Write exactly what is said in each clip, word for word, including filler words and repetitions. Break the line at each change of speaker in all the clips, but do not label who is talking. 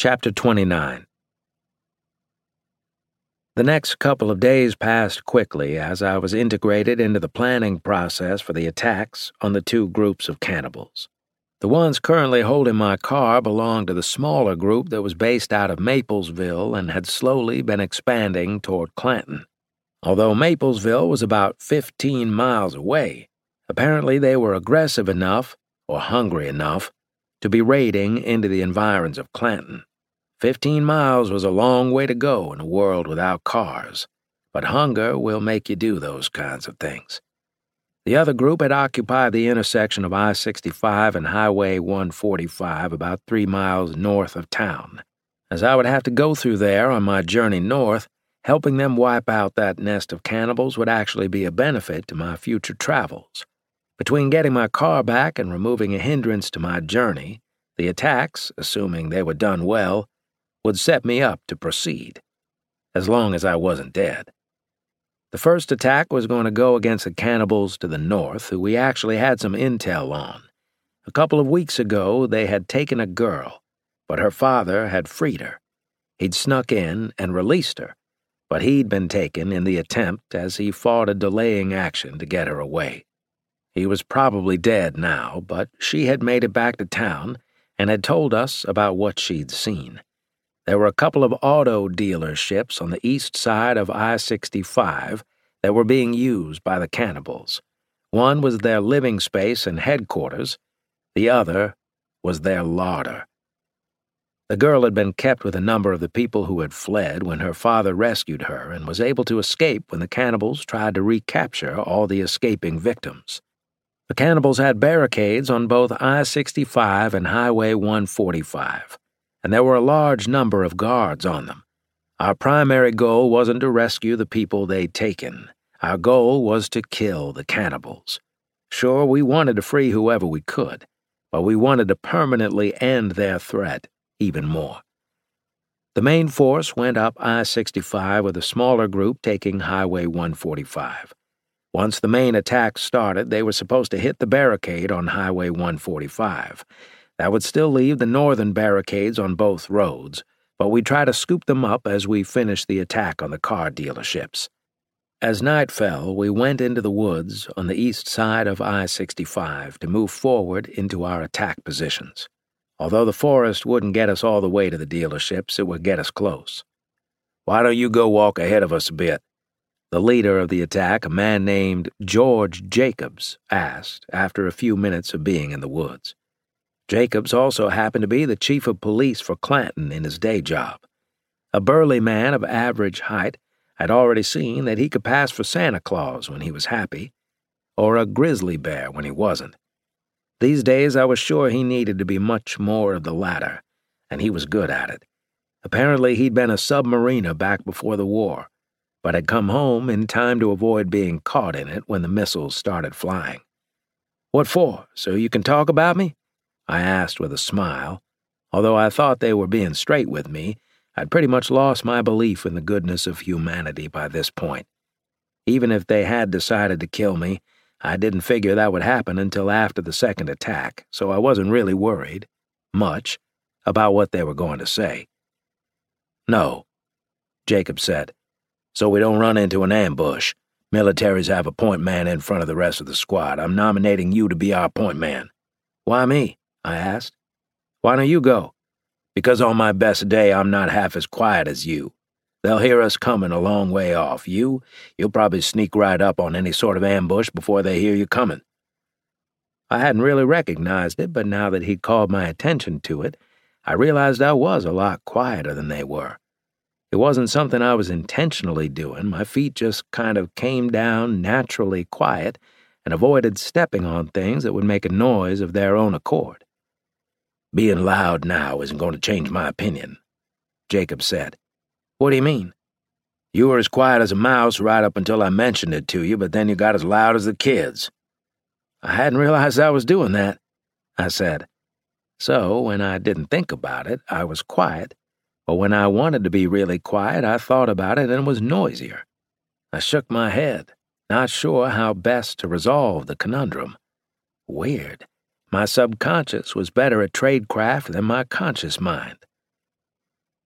Chapter twenty-nine. The next couple of days passed quickly as I was integrated into the planning process for the attacks on the two groups of cannibals. The ones currently holding my car belonged to the smaller group that was based out of Maplesville and had slowly been expanding toward Clanton. Although Maplesville was about fifteen miles away, apparently they were aggressive enough, or hungry enough, to be raiding into the environs of Clanton. Fifteen miles was a long way to go in a world without cars, but hunger will make you do those kinds of things. The other group had occupied the intersection of I sixty-five and Highway one forty-five about three miles north of town. As I would have to go through there on my journey north, helping them wipe out that nest of cannibals would actually be a benefit to my future travels. Between getting my car back and removing a hindrance to my journey, the attacks, assuming they were done well, would set me up to proceed, as long as I wasn't dead. The first attack was going to go against the cannibals to the north, who we actually had some intel on. A couple of weeks ago, they had taken a girl, but her father had freed her. He'd snuck in and released her, but he'd been taken in the attempt as he fought a delaying action to get her away. He was probably dead now, but she had made it back to town and had told us about what she'd seen. There were a couple of auto dealerships on the east side of I sixty-five that were being used by the cannibals. One was their living space and headquarters. The other was their larder. The girl had been kept with a number of the people who had fled when her father rescued her and was able to escape when the cannibals tried to recapture all the escaping victims. The cannibals had barricades on both I sixty-five and Highway one forty-five. And there were a large number of guards on them. Our primary goal wasn't to rescue the people they'd taken. Our goal was to kill the cannibals. Sure, we wanted to free whoever we could, but we wanted to permanently end their threat even more. The main force went up I sixty-five with a smaller group taking Highway one forty-five. Once the main attack started, they were supposed to hit the barricade on Highway one forty-five. That would still leave the northern barricades on both roads, but we'd try to scoop them up as we finished the attack on the car dealerships. As night fell, we went into the woods on the east side of I sixty-five to move forward into our attack positions. Although the forest wouldn't get us all the way to the dealerships, it would get us close. "Why don't you go walk ahead of us a bit?" The leader of the attack, a man named George Jacobs, asked after a few minutes of being in the woods. Jacobs also happened to be the chief of police for Clanton in his day job. A burly man of average height, I'd already seen that he could pass for Santa Claus when he was happy, or a grizzly bear when he wasn't. These days I was sure he needed to be much more of the latter, and he was good at it. Apparently he'd been a submariner back before the war, but had come home in time to avoid being caught in it when the missiles started flying. "What for? So you can talk about me?" I asked with a smile. Although I thought they were being straight with me, I'd pretty much lost my belief in the goodness of humanity by this point. Even if they had decided to kill me, I didn't figure that would happen until after the second attack, so I wasn't really worried, much, about what they were going to say. "No," Jacob said, "so we don't run into an ambush. Militaries have a point man in front of the rest of the squad. I'm nominating you to be our point man." "Why me?" I asked. "Why don't you go?" "Because on my best day I'm not half as quiet as you. They'll hear us coming a long way off. You, you'll probably sneak right up on any sort of ambush before they hear you coming." I hadn't really recognized it, but now that he'd called my attention to it, I realized I was a lot quieter than they were. It wasn't something I was intentionally doing. My feet just kind of came down naturally quiet and avoided stepping on things that would make a noise of their own accord. "Being loud now isn't going to change my opinion," Jacob said. "What do you mean?" "You were as quiet as a mouse right up until I mentioned it to you, but then you got as loud as the kids." "I hadn't realized I was doing that," I said. So, when I didn't think about it, I was quiet, but when I wanted to be really quiet, I thought about it and it was noisier. I shook my head, not sure how best to resolve the conundrum. Weird. My subconscious was better at tradecraft than my conscious mind.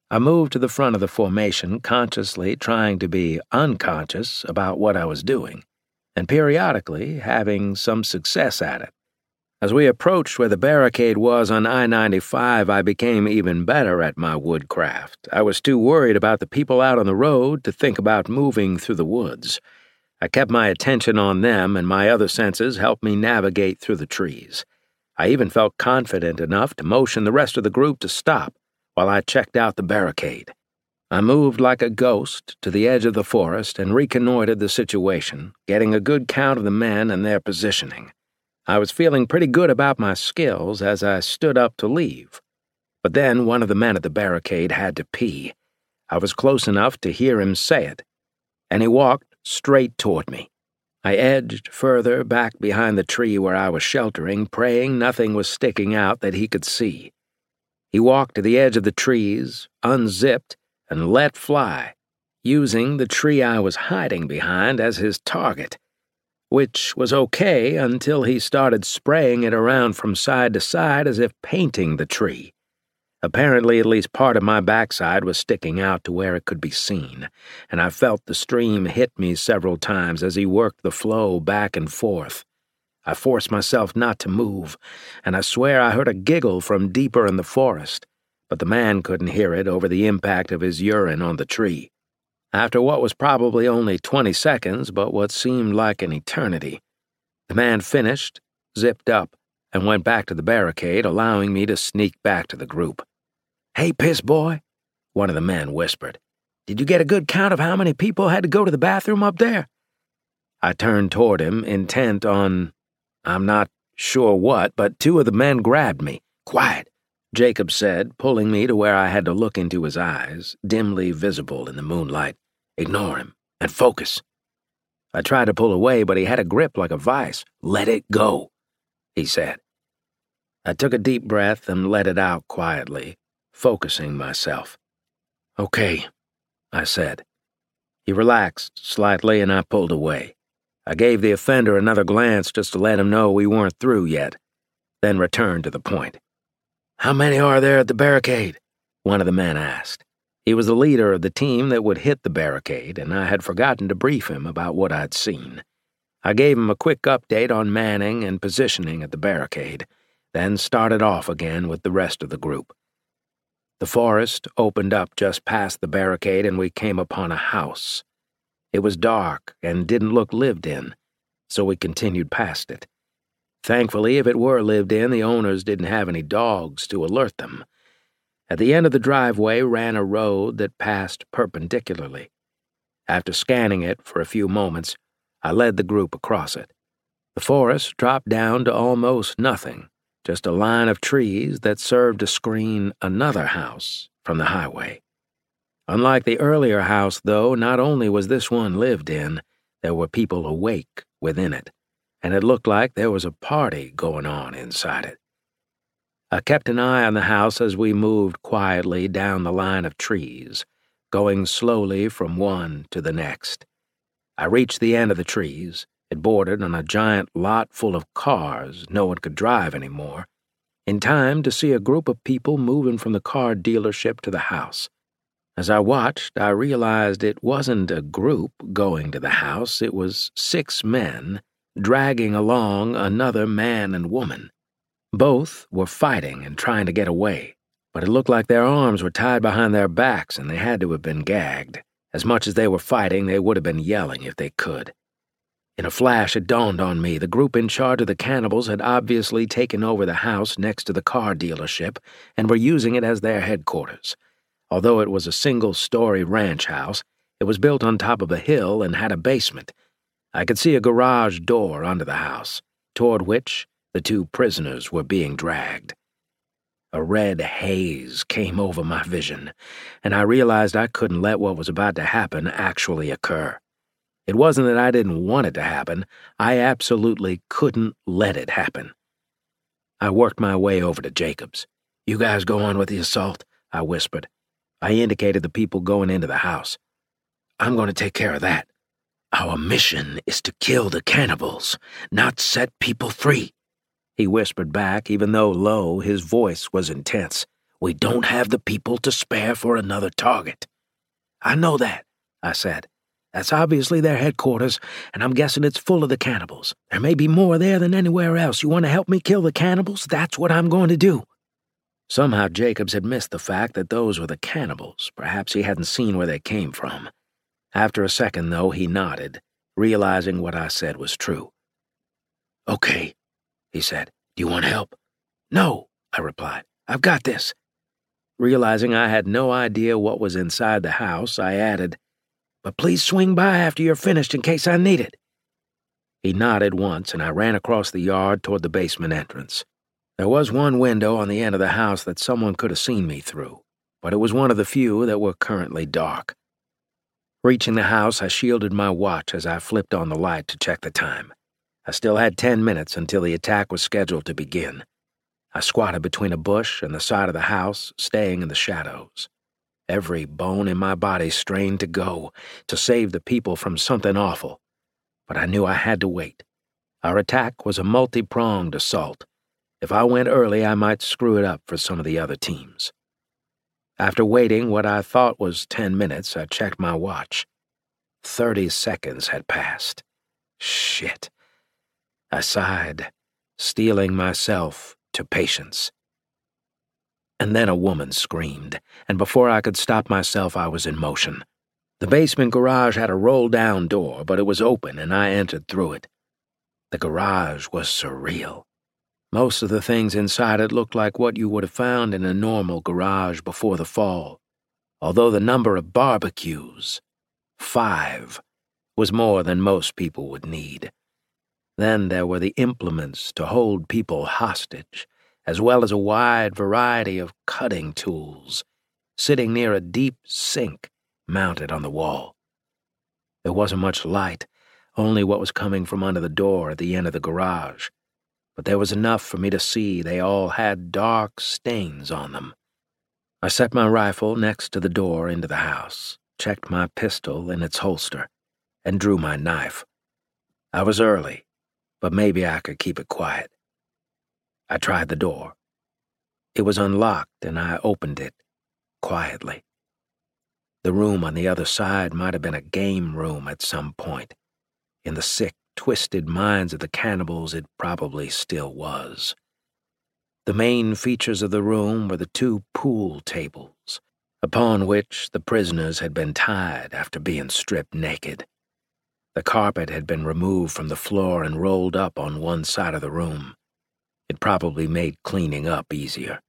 I moved to the front of the formation, consciously trying to be unconscious about what I was doing, and periodically having some success at it. As we approached where the barricade was on I ninety-five, I became even better at my woodcraft. I was too worried about the people out on the road to think about moving through the woods. I kept my attention on them, and my other senses helped me navigate through the trees. I even felt confident enough to motion the rest of the group to stop while I checked out the barricade. I moved like a ghost to the edge of the forest and reconnoitered the situation, getting a good count of the men and their positioning. I was feeling pretty good about my skills as I stood up to leave. But then one of the men at the barricade had to pee. I was close enough to hear him say it, and he walked straight toward me. I edged further back behind the tree where I was sheltering, praying nothing was sticking out that he could see. He walked to the edge of the trees, unzipped, and let fly, using the tree I was hiding behind as his target, which was okay until he started spraying it around from side to side as if painting the tree. Apparently, at least part of my backside was sticking out to where it could be seen, and I felt the stream hit me several times as he worked the flow back and forth. I forced myself not to move, and I swear I heard a giggle from deeper in the forest, but the man couldn't hear it over the impact of his urine on the tree. After what was probably only twenty seconds, but what seemed like an eternity, the man finished, zipped up, and went back to the barricade, allowing me to sneak back to the group. "Hey, piss boy," one of the men whispered. "Did you get a good count of how many people had to go to the bathroom up there?" I turned toward him, intent on, I'm not sure what, but two of the men grabbed me. "Quiet," Jacob said, pulling me to where I had to look into his eyes, dimly visible in the moonlight. "Ignore him, and focus." I tried to pull away, but he had a grip like a vice. "Let it go," he said. I took a deep breath and let it out quietly, focusing myself. "Okay," I said. He relaxed slightly, and I pulled away. I gave the offender another glance just to let him know we weren't through yet, then returned to the point. "How many are there at the barricade?" one of the men asked. He was the leader of the team that would hit the barricade, and I had forgotten to brief him about what I'd seen. I gave him a quick update on manning and positioning at the barricade, then started off again with the rest of the group. The forest opened up just past the barricade, and we came upon a house. It was dark and didn't look lived in, so we continued past it. Thankfully, if it were lived in, the owners didn't have any dogs to alert them. At the end of the driveway ran a road that passed perpendicularly. After scanning it for a few moments, I led the group across it. The forest dropped down to almost nothing, just a line of trees that served to screen another house from the highway. Unlike the earlier house, though, not only was this one lived in, there were people awake within it, and it looked like there was a party going on inside it. I kept an eye on the house as we moved quietly down the line of trees, going slowly from one to the next. I reached the end of the trees. It bordered on a giant lot full of cars no one could drive anymore, in time to see a group of people moving from the car dealership to the house. As I watched, I realized it wasn't a group going to the house. It was six men dragging along another man and woman. Both were fighting and trying to get away, but it looked like their arms were tied behind their backs and they had to have been gagged. As much as they were fighting, they would have been yelling if they could. In a flash, it dawned on me the group in charge of the cannibals had obviously taken over the house next to the car dealership and were using it as their headquarters. Although it was a single-story ranch house, it was built on top of a hill and had a basement. I could see a garage door under the house, toward which the two prisoners were being dragged. A red haze came over my vision, and I realized I couldn't let what was about to happen actually occur. It wasn't that I didn't want it to happen. I absolutely couldn't let it happen. I worked my way over to Jacobs. "You guys go on with the assault," I whispered. I indicated the people going into the house. "I'm going to take care of that. Our mission is to kill the cannibals, not set people free," he whispered back, even though low, his voice was intense. We don't have the people to spare for another target." "I know that," I said. "That's obviously their headquarters, and I'm guessing it's full of the cannibals. There may be more there than anywhere else. You want to help me kill the cannibals? That's what I'm going to do." Somehow Jacobs had missed the fact that those were the cannibals. Perhaps he hadn't seen where they came from. After a second, though, he nodded, realizing what I said was true. "Okay," he said. "Do you want help?" "No," I replied. "I've got this." Realizing I had no idea what was inside the house, I added, "But please swing by after you're finished in case I need it." He nodded once, and I ran across the yard toward the basement entrance. There was one window on the end of the house that someone could have seen me through, but it was one of the few that were currently dark. Reaching the house, I shielded my watch as I flipped on the light to check the time. I still had ten minutes until the attack was scheduled to begin. I squatted between a bush and the side of the house, staying in the shadows. Every bone in my body strained to go, to save the people from something awful. But I knew I had to wait. Our attack was a multi-pronged assault. If I went early, I might screw it up for some of the other teams. After waiting what I thought was ten minutes, I checked my watch. Thirty seconds had passed. Shit. I sighed, steeling myself to patience. And then a woman screamed, and before I could stop myself, I was in motion. The basement garage had a roll-down door, but it was open, and I entered through it. The garage was surreal. Most of the things inside it looked like what you would have found in a normal garage before the fall, although the number of barbecues, five, was more than most people would need. Then there were the implements to hold people hostage, as well as a wide variety of cutting tools, sitting near a deep sink mounted on the wall. There wasn't much light, only what was coming from under the door at the end of the garage, but there was enough for me to see they all had dark stains on them. I set my rifle next to the door into the house, checked my pistol in its holster, and drew my knife. I was early, but maybe I could keep it quiet. I tried the door. It was unlocked, and I opened it quietly. The room on the other side might have been a game room at some point. In the sick, twisted minds of the cannibals, it probably still was. The main features of the room were the two pool tables, upon which the prisoners had been tied after being stripped naked. The carpet had been removed from the floor and rolled up on one side of the room. It probably made cleaning up easier.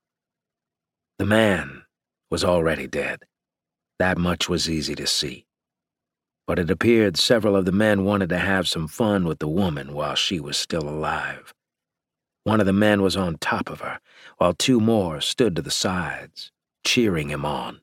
The man was already dead. That much was easy to see. But it appeared several of the men wanted to have some fun with the woman while she was still alive. One of the men was on top of her, while two more stood to the sides, cheering him on.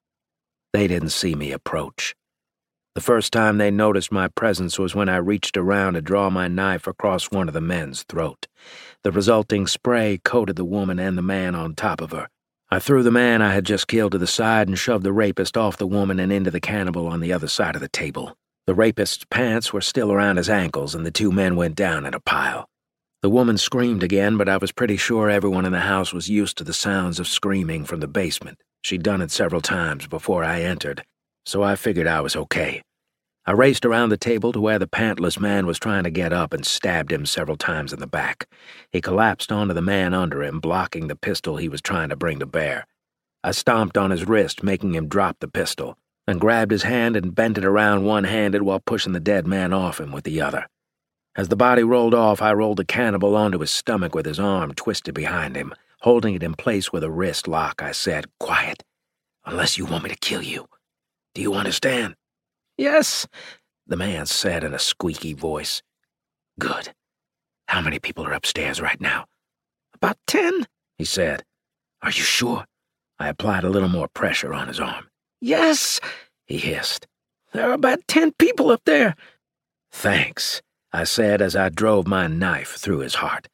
They didn't see me approach. The first time they noticed my presence was when I reached around to draw my knife across one of the men's throat. The resulting spray coated the woman and the man on top of her. I threw the man I had just killed to the side and shoved the rapist off the woman and into the cannibal on the other side of the table. The rapist's pants were still around his ankles, and the two men went down in a pile. The woman screamed again, but I was pretty sure everyone in the house was used to the sounds of screaming from the basement. She'd done it several times before I entered, so I figured I was okay. I raced around the table to where the pantless man was trying to get up and stabbed him several times in the back. He collapsed onto the man under him, blocking the pistol he was trying to bring to bear. I stomped on his wrist, making him drop the pistol, and grabbed his hand and bent it around one-handed while pushing the dead man off him with the other. As the body rolled off, I rolled the cannibal onto his stomach with his arm twisted behind him. Holding it in place with a wrist lock, I said, "Quiet, unless you want me to kill you. Do you understand?" "Yes," the man said in a squeaky voice. "Good. How many people are upstairs right now?" "About ten," he said. "Are you sure?" I applied a little more pressure on his arm. "Yes," he hissed. "There are about ten people up there." "Thanks," I said as I drove my knife through his heart.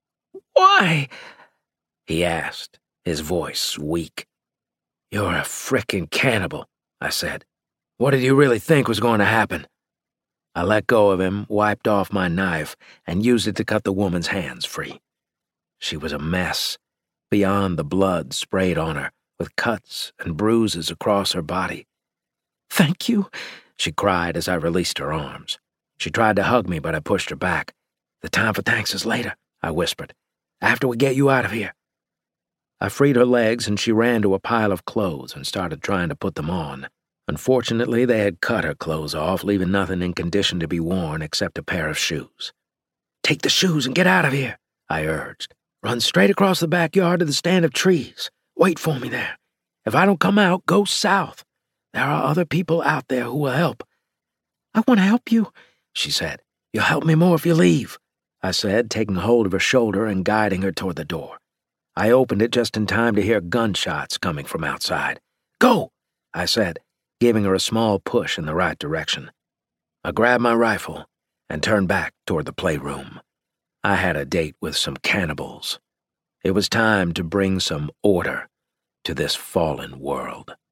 "Why?" he asked, his voice weak. "You're a frickin' cannibal," I said. "What did you really think was going to happen?" I let go of him, wiped off my knife, and used it to cut the woman's hands free. She was a mess, beyond the blood sprayed on her, with cuts and bruises across her body. "Thank you," she cried as I released her arms. She tried to hug me, but I pushed her back. "The time for thanks is later," I whispered. "After we get you out of here." I freed her legs and she ran to a pile of clothes and started trying to put them on. Unfortunately, they had cut her clothes off, leaving nothing in condition to be worn except a pair of shoes. "Take the shoes and get out of here," I urged. "Run straight across the backyard to the stand of trees. Wait for me there. If I don't come out, go south. There are other people out there who will help." "I want to help you," she said. "You'll help me more if you leave," I said, taking hold of her shoulder and guiding her toward the door. I opened it just in time to hear gunshots coming from outside. "Go," I said, giving her a small push in the right direction. I grabbed my rifle and turned back toward the playroom. I had a date with some cannibals. It was time to bring some order to this fallen world.